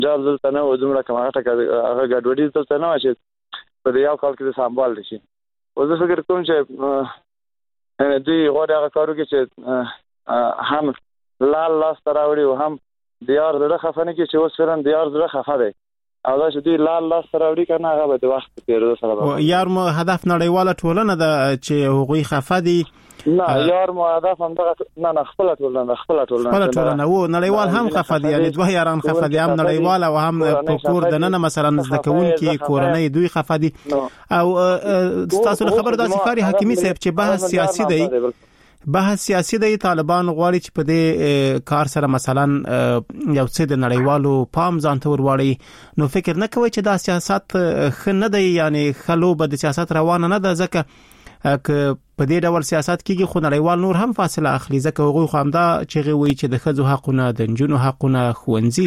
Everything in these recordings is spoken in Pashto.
جال دلته نه و دومره کماغټه هغه ګډوډي دلته نه و چې په دې یو کال کې د سمبال شي. او زه فکر کوم چې دوی غواړي هغه کار وکړي چې هم لال لاس ته راوړي او هم د یار زړه خفه نه کړي چې اوس فعلا د یار زړه خفه دی او دا چې دوی لال لاس ته راوړي که نه هغه به د وخت په تېرېدو سره یار مو هدف نړیواله ټولنه ده چې هغوی خفه دي. نه یار مو هدف همدغه نه خپله ټولنه و نړیوال هم خفه دي، یعنې دوه یاران خفه دي، هم نړیوال او هم په کور دننه مثلا زده کوونکي کورنۍ دوی خفه دي. او ستاسو له خبرو داسې ښکاري حکیمي صاحب چې بحث سیاسي دی، طالبان غواړي چې په دې کار سره مثلا یو څه د نړیوالو پام ځان ته ورواړي. نو فکر نه کوي چې دا سیاست ښه نه دی، یعنې ښه لوبه د سیاست روانه نه ده، ځکه که په دې ډول سیاست کېږي خو نړیوال نور هم فاصله اخلي، ځکه هغوی خو همدا چغې وایي چې د ښځو حقونه، د نجونو حقونه، ښوونځي.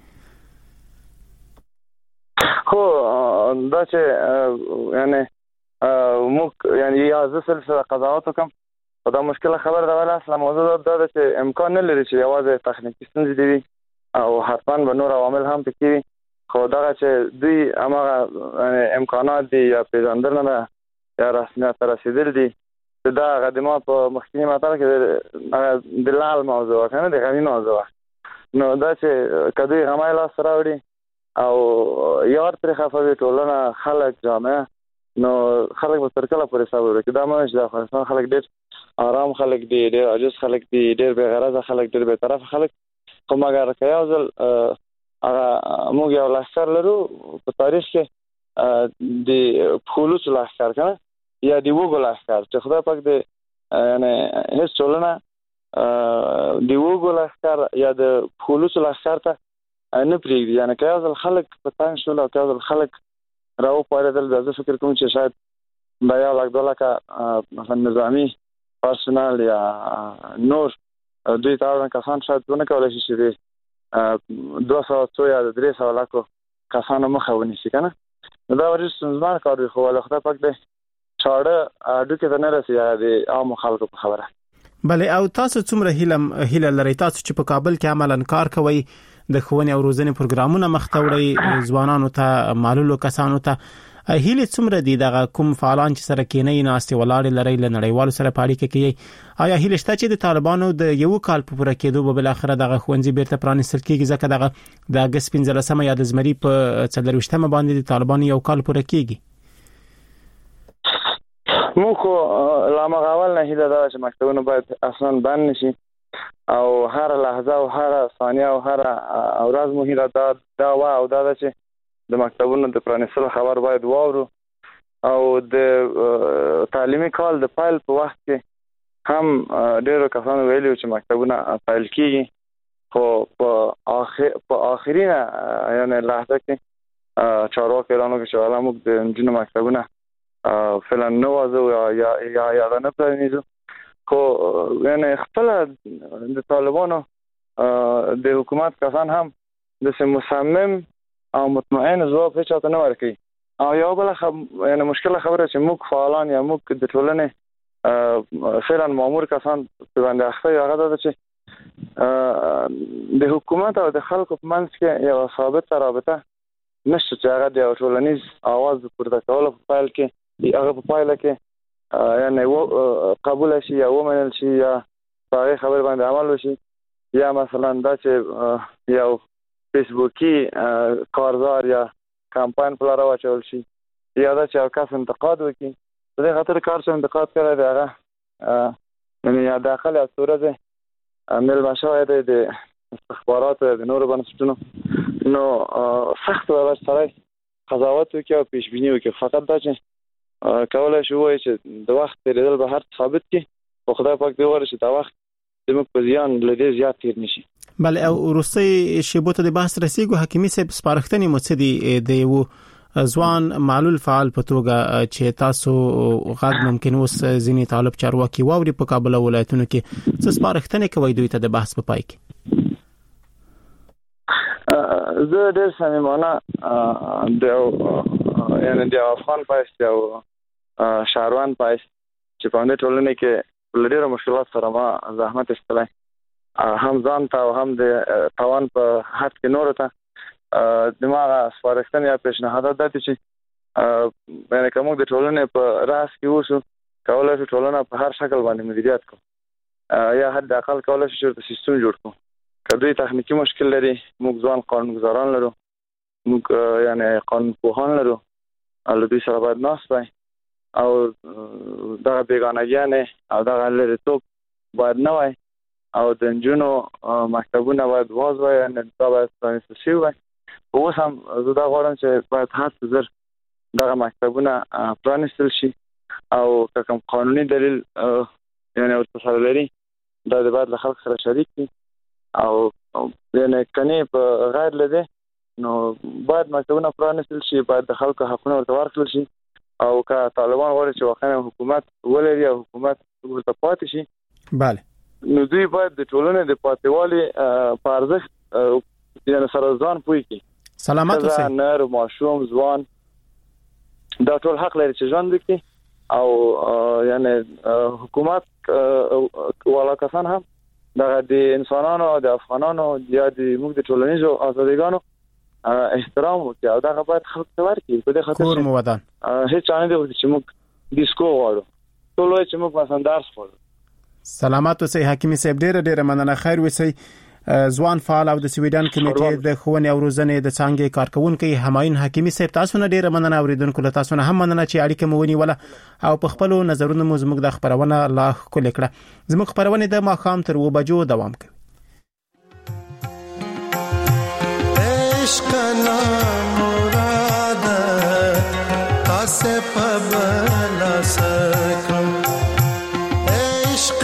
خو دا چې یعنې موږ یعنې یا زه سلسله قضاوت وکړم خو دا مشکله خبره ده. ولې اصلا موضوع دا ده چې امکان نه لري چې یوازې تخنیکي ستونزې دي وي او حتما به نور عوامل هم پکې وي، خو دغه چې دوی هماغه امکانات دي یا پیژندنه ده یا رسمیت ته رسېدل دي، دا هغه د ما په مخکیني مطلب کې د لال موضوع که نه د غمي موضوع. نو دا چې که دوی غمی لاس راوړي او یار پرې خفه وي ټولنه، خلک، جامعه، نو خلک به تر کله پورې صبر وکړي؟ دا مه چې د افغانستان خلک ډېر آرام خلک دي، ډېر عاجز خلک دي، ډېر بې غرضه خلک، ډېر بې طرفه خلک. خو مګر که یو ځل هغه موږ یو لښکر لرو په تاریخ کې د پولوسو لښکر که نه یا د وږو لښکر چې خدای پاک د یعنې هېڅ ټولنه د وږو لښکر یا د پولوسو لښکر ته نه پرېږدي. یعنې که یو ځل خلک په تنګ شول او که یو ځل خلک راوپارېدل، زه فکر کوم چې شاید دا 1,00,000 مثلا نظامي پرسونل یا نور دوی ته اړوند کسان شاید ونه کولی شي چې د 200 یا 300 لکو کسانو مخه ونیسي که نه. دا ورځ ستونزمن کار دی، خو خدای پاک د چاړه هډوکي ته نه رسي د عامو خلکو په خبره. بله، او تاسو څومره هیله لرئ تاسو چې په کابل کې عملاً کار کوئ، د ښوونې او روزنې پروګرامونه مخ ته وړئ، ځوانانو ته، معلولو کسانو ته، هیله څومره دي دغه کوم فعالان چې سره کېنئ، ناستې ولاړې لرئ، له نړیوالو سره په اړیکه کې یئ، آیا هیله شته چې د طالبانو د یو کال په پوره کېدو به بالاخره دغه ښوونځي بیرته پرانیستل کېږي؟ ځکه دغه د اګست 15 یا د زمري په 24 باندې د طالبانو یو کال پوره کېږي. موږ خو له هماغه اول نه هیله ده چې مکتبونه باید اصلا بند نشي او هر لحظه او هر ثانیه او هر ورځ مو هیله دا وه او دا ده چې د مکتبونو د پرانیستلو خبر باید واورو او د تعلیمي کال د پیل په وخت کې هم ډېرو کسانو ویلي چې مکتبونه پیل کېږي، خو په آخرینه یعنې لحظه کې چارواکي اعلان وکړي چې والا موږ د نجونو مکتبونه فعلا نه وازو یا نه پرانیزو. خو یعنې خپله د طالبانو د حکومت کسان هم داسې مصمم او مطمئن ځواب هیچا ته نه ورکوي. او یو بله یعنې مشکله خبره چې موږ فعالان یا موږ د ټولنې فعلا مامور کسان په باندې اخته یو هغه ده چې د حکومت او د خلکو په منځ کې یو ثابته رابطه نشته چې هغه د یو ټولنیز آواز د پورته کولو په پیل کې هغه په پایله کې یعنې قبول شي یا ومنل شي یا په هغې خبرې باندې عمل وشي، یا مثلا دا چې یو فیسبوکي کارزار یا کمپاین په لاره واچول شي، یا دا چې یو کس انتقاد وکړي. په دې خاطر کار چې انتقاد کړی دی هغه یعنې یا داخل یا څو ورځې میلمه شوی دی د استخباراتو د نورو بنسټونو، نو سخت به سړی قضاوت وکړي او پیشبیني وکړي. فقط دا چې کولی شي ووایي چې د وخت تېرېدل به هر ثابت کړي، خو خدای پاک دې وغواړي چې دا وخت زموږ په زیان له دې زیات تېر نه شي. بله، او وروستۍ شیبو ته د بحث رسېږو. حکیمي صاحب، سپارښتنې مو څه دي د یو ځوان معلول فعال په توګه چې تاسو غږ ممکن اوس ځینې طالب چارواکي واوري په کابل او ولایتونو کې، څه سپارښتنې کوئ دوی ته د بحث په پای کې؟ زه ډېر صمیمانه یعنې د افغان پایست او شهروان پایست چې په همدې ټولنې کې له ډېرو مشکلات سره ما زحمت ایستلی، هم ځان ته او هم د تاوان په حد کې نورو ته، دماغه سپارښتنه یا پیشنهادات دي چې یعنی کوم د ټولنې په راس کې وشو کولای شو ټولنه په هر شکل باندې مدیریت کو یا حد اقل کولای شو چې سیستم جوړ کو کله تخنیکی مشکل لري موږ ځوان قانونګذاران لرو موږ یعنی قانون پوهان لرو له دې سره باید ناسپای او دا بیگانګیانه او دا لریتوب باید نه وای او د جنونو مکتبونه باید واز وای نه دا باید پرانیستي وای اوس هم زه دا غواړم چې باید هڅه زر دا مکتبونه پرانیستل شي او کوم قانوني دلیل یعنی او تصالح دا د باید له خلک سره شریک دي او یعنی کني په غیر لده نو باید مکتبونه پرانیستل شي باید د خلکو حقونه ورته ورکړل شي او که طالبان غواړي چې واقعا حکومت ولري او حکومت ورته پاتې شي bale نو دوی باید د ټولنې د پاتېوالي په ارزښت یعنی سره ځان پوي کی سلامت اوسئ نر ماشوم ځوان دا ټول حق لري چې ژوند وکړي او یعنی حکومت ولا کسان هم د انسانانو د افغانانو یا د موږ د ټولنیزو ازادیګانو احترام وکړي او دا باید خلک ته ورکړي په دې خاطر کور مو ودان هیڅ نه دی چې موږ ډیسکو غواړو ټول چې موږ مثلا درس غواړو سلامات اوسئ حکیمي صاحب ډېر مننه خیر وسی ځوان فعال او د سویډن کمیټې د ښوونې او روزنې د څانګې کارکونکو همایون حکیمي صاحب تاسو نه ډېر مننه اوریدونکو له تاسو نه هم مننه چې اړیکه مو ونیوله او په خپل نظرونو مو زموږ د خبرونه لا کول کړه زموږ خبرونه د ماخام تر 2 بجو دوام کوي عشق مراد تاسو په بلا سکم عشق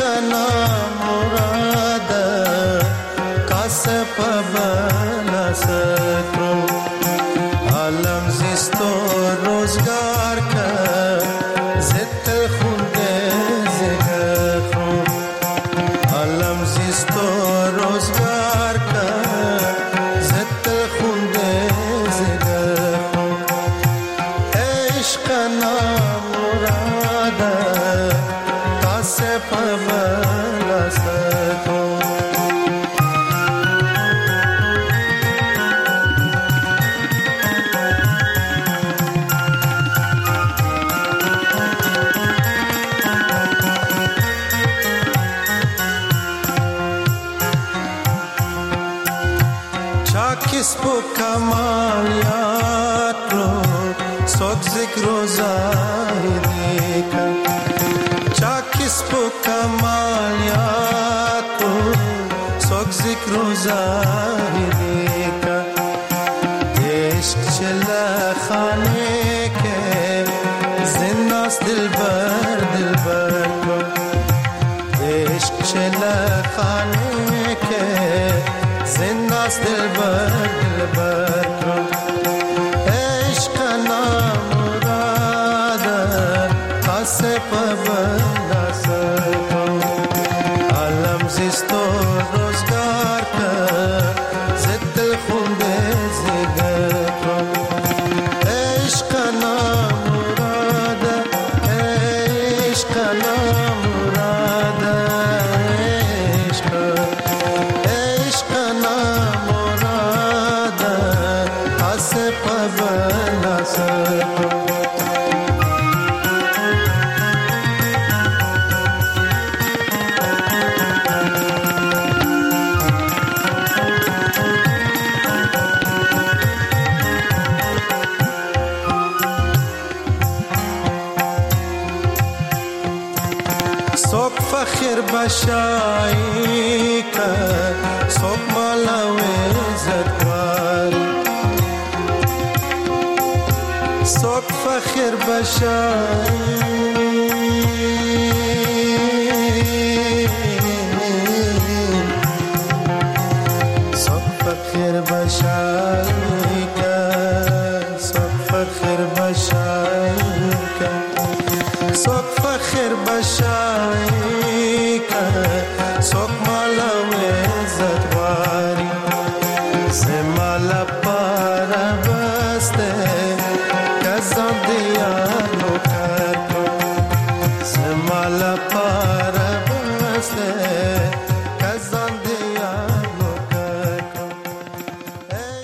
مراد تاسو په بلا سکم عالم زیستو روزگار کا زت خونده زگخم عالم زیستو روزگار کا زت خونده زگخم عشق مراد تاسو په بلا سکم किसको कमालियात रो सोक जिक्रो ज़ाहिदी का चा किसको कमालियात रो सोक जिक्रो ज़ाहिदी का इश्क चला खाने के जिन्नास दिलबर को इश्क चला खाने के जिन्नास दिलबर को इश्क नाम मुराद खासे पबला सको आलम जिस्तो रोजगार का जित खुंदे जिगर को इश्क नाम मुराद इश्क नाम मुराद इश्क पबला सको सोक फखर बशाई का सोक मालावे ज़तवार صوت فخر صوت فخر بشايكا صوت فخر بشايكا صوت فخر بشايكا صوت مالا وزدواري سمالا para baste